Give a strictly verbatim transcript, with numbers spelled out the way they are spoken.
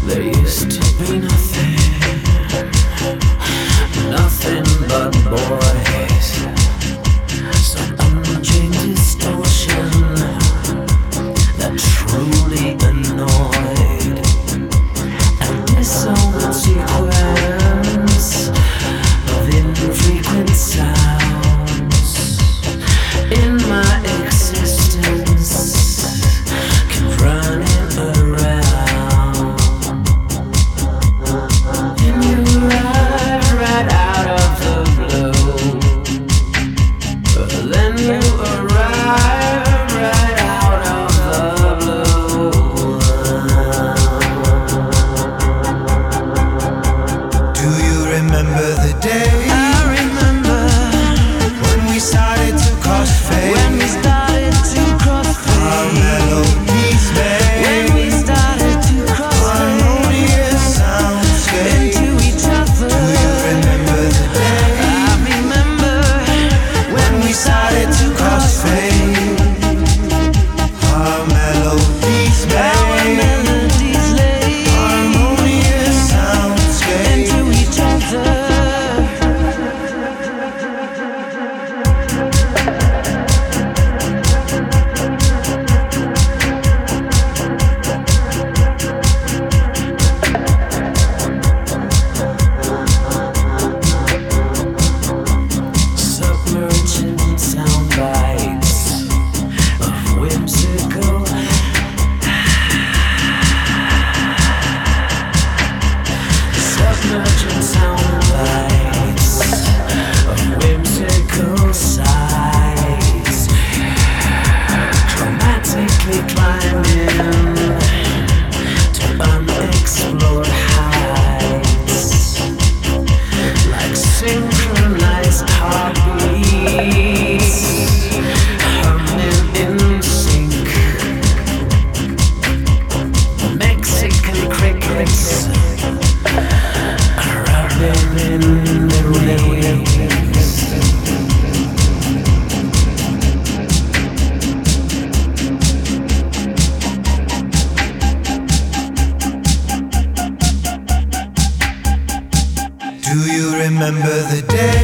There used to be nothing, nothing but boys. Some unchained distortion that truly annoyed. And this old sequence of infrequent sounds in my existence kept running around. And you arrived right out of the blue. Then you arrived right out of the blue. Do you remember the day? I remember when we started to cross fade. when we started to cross Our fade. melodies made When we started to cross fade harmonious soundscape. into each other. Do you remember the day I remember when we started to cross fade? Our melodies our made melodies lay harmonious soundscape. into each other. Submerging sound bites of whimsical. Submerging sound bites of whimsical sights, dramatically climbing to unexplored heights, like synchronized heartbeats, humming in sync. Mexican crickets rubbing in the waves. Do you remember the day